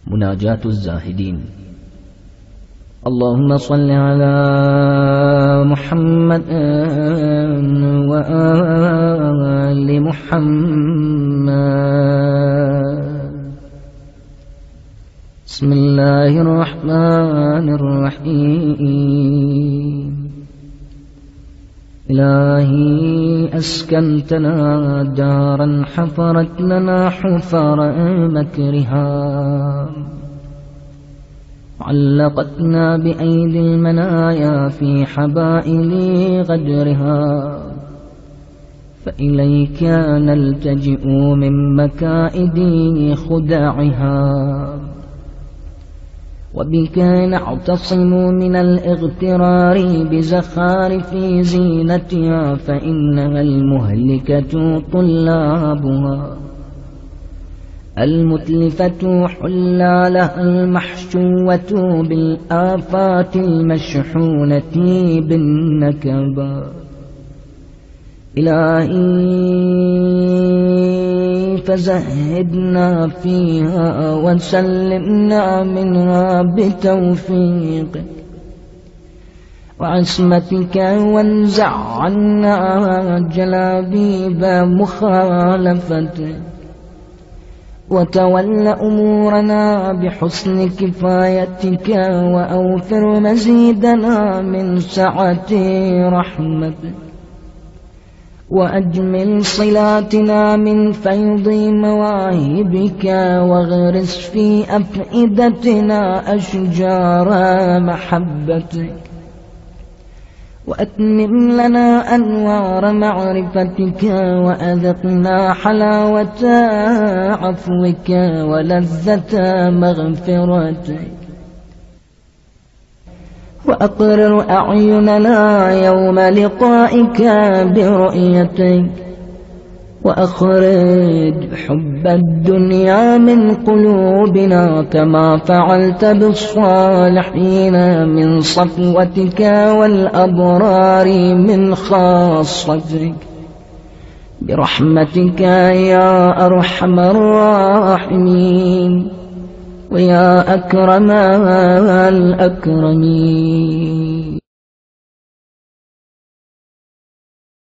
مناجاة الزاهدين. اللهم صل على محمد وآل محمد. بسم الله الرحمن الرحيم. إلهي أسكنتنا دارا حفرت لنا حفر مكرها، علقتنا بأيدي المنايا في حبائل غدرها، فإليك نلتجئ من مكائد خداعها، وبك نعتصم من الاغترار بزخارف زينتها، فإنها المهلكة طلابها، المتلفة حلالها المحشوة بالآفات المشحونة بالنكبات. إلهي فزهدنا فيها وسلمنا منها بتوفيقك وعصمتك، وانزع عنا جلابيب مخالفتك، وتول أمورنا بحسن كفايتك، وأوفر مزيدنا من سعة رحمتك، وأجمل صلاتنا من فيض مواهبك، واغرس في أفئدتنا أشجار محبتك، وأتمم لنا أنوار معرفتك، وأذقنا حلاوة عفوك ولذة مغفرتك، وأقرر أعيننا يوم لقائك برؤيتك، وأخرج حب الدنيا من قلوبنا كما فعلت بالصالحين من صفوتك والأبرار من خاصتك، برحمتك يا أرحم الراحمين ويا أكرم الأكرمين.